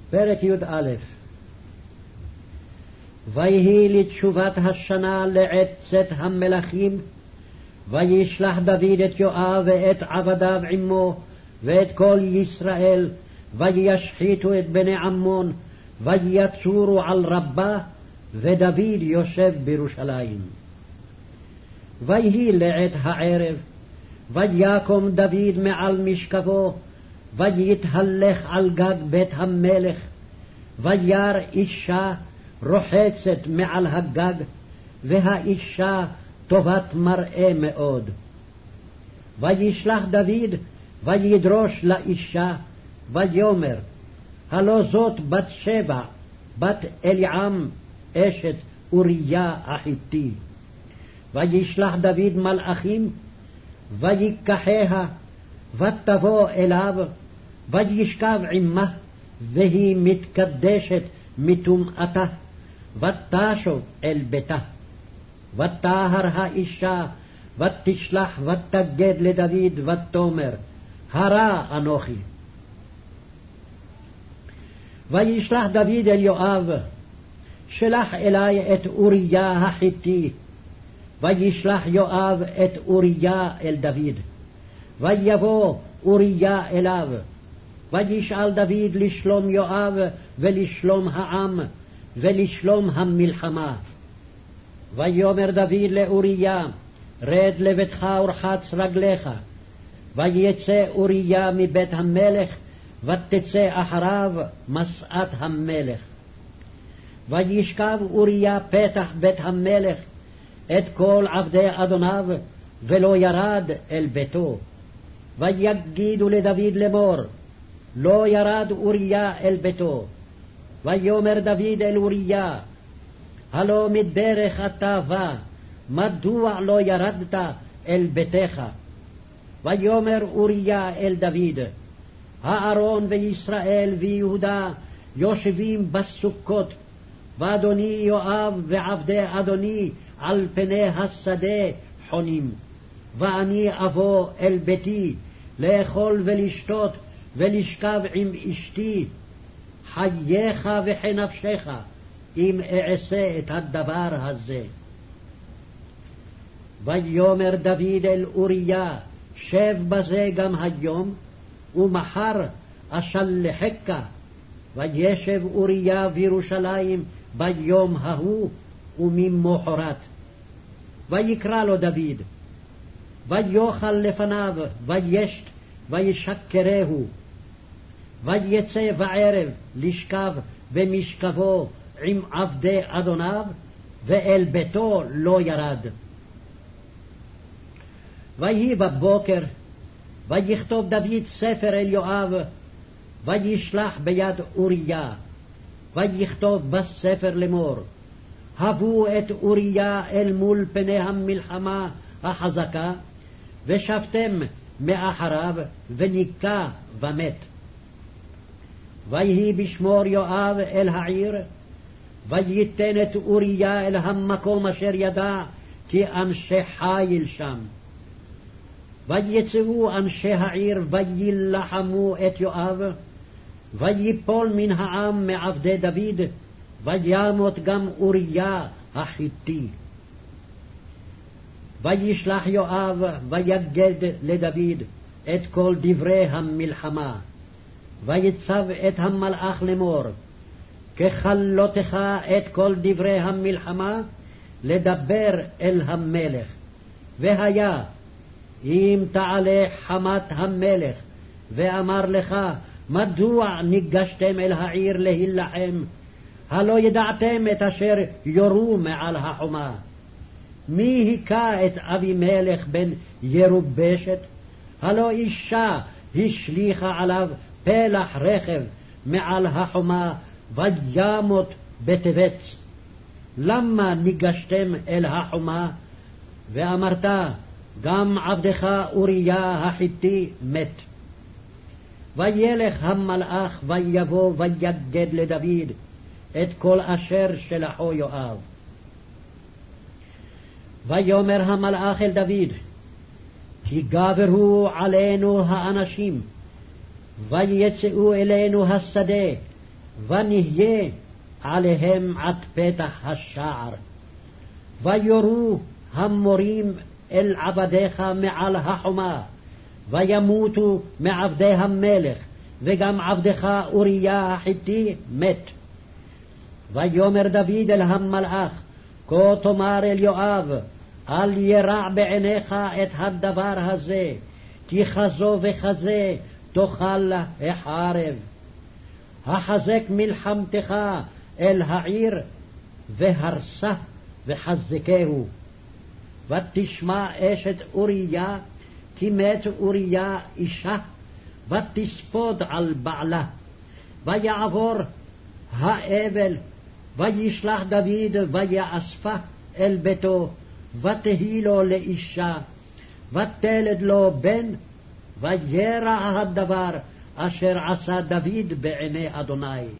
פרק י"א. ויהי לתשובת השנה לעת צאת המלכים, וישלח דוד את יואב ואת עבדיו עמו ואת כל ישראל, וישחיתו את בני עמון, ויצורו על רבה, ודוד יושב בירושלים. ויהי לעת הערב, ויקום דוד מעל משכבו, ויתהלך על גג בית המלך, וירא אישה רוחצת מעל הגג, והאישה טובת מראה מאוד. וישלח דוד וידרוש לאישה, ויאמר, הלא זאת בת שבע, בת אליעם, אשת אוריה החיתי. וישלח דוד מלאכים, ויקחיה, ותבוא אליו, וישכב עמה, והיא מתקדשת מטומאתה, ותשוב אל ביתה. ותהר האישה, ותשלח ותגד לדוד, ותאמר, הרע אנוכי. וישלח דוד אל יואב, שלח אלי את אוריה החיתי. וישלח יואב את אוריה אל דוד. ויבוא אוריה אליו, וישאל דוד לשלום יואב, ולשלום העם, ולשלום המלחמה. ויאמר דוד לאוריה, רד לביתך ורחץ רגליך. ויצא אוריה מבית המלך, ותצא אחריו משאת המלך. וישכב אוריה פתח בית המלך את כל עבדי אדוניו, ולא ירד אל ביתו. ויגידו לדוד לאמור, לא ירד אוריה אל ביתו. ויאמר דוד אל אוריה, הלא מדרך אתה בא, מדוע לא ירדת אל ביתך? ויאמר אוריה אל דוד, הארון וישראל ויהודה יושבים בסוכות, ואדוני יואב ועבדי אדוני על פני השדה חונים. ואני אבוא אל ביתי לאכול ולשתות ולשכב עם אשתי. חייך וכנפשך אם אעשה את הדבר הזה. ויאמר דוד אל אוריה, שב בזה גם היום, ומחר אשלחך. וישב אוריה בירושלים ביום ההוא וממחרת. ויקרא לו דוד, ויאכל לפניו, וישת, וישכרהו. ויצא בערב לשכב במשכבו עם עבדי אדוניו, ואל ביתו לא ירד. ויהי בבוקר, ויכתוב דוד ספר אל יואב, וישלח ביד אוריה. ויכתוב בספר לאמור, הבו את אוריה אל מול פני המלחמה החזקה, ושבתם מאחריו, וניקה ומת. ויהי בשמור יואב אל העיר, וייתן את אוריה אל המקום אשר ידע כי אנשי חיל שם. ויצאו אנשי העיר וילחמו את יואב, ויפול מן העם מעבדי דוד, וימות גם אוריה החיתי. וישלח יואב ויגד לדוד את כל דברי המלחמה. ויצב את המלאך לאמור, ככלותך את כל דברי המלחמה לדבר אל המלך. והיה אם תעלה חמת המלך ואמר לך, מדוע ניגשתם אל העיר להילחם? הלא ידעתם את אשר יורו מעל החומה. מי היכה את אבימלך בן ירובשת? הלא אישה השליכה עליו פלח רכב מעל החומה, וימות בטבץ. למה ניגשתם אל החומה? ואמרת, גם עבדך אוריה החיתי מת. וילך המלאך ויבוא ויגד לדוד את כל אשר שלחו יואב. ויאמר המלאך אל דוד, כי גברו עלינו האנשים, ויצאו אלינו השדה, ונהיה עליהם עד פתח השער. ויורו המורים אל עבדיך מעל החומה, וימותו מעבדי המלך, וגם עבדך אוריה החיתי מת. ויאמר דוד אל המלאך, כה תאמר אל יואב, אל ירע בעיניך את הדבר הזה, כי כזו וכזה תאכל החרב. החזק מלחמתך אל העיר, והרסה וחזקהו. ותשמע אשת אוריה, כי מת אוריה אישה, ותספוד על בעלה. ויעבור האבל, וישלח דוד ויאספה אל ביתו, ותהי לו לאישה, ותלד לו בן, וירע הדבר אשר עשה דוד בעיני אדוני.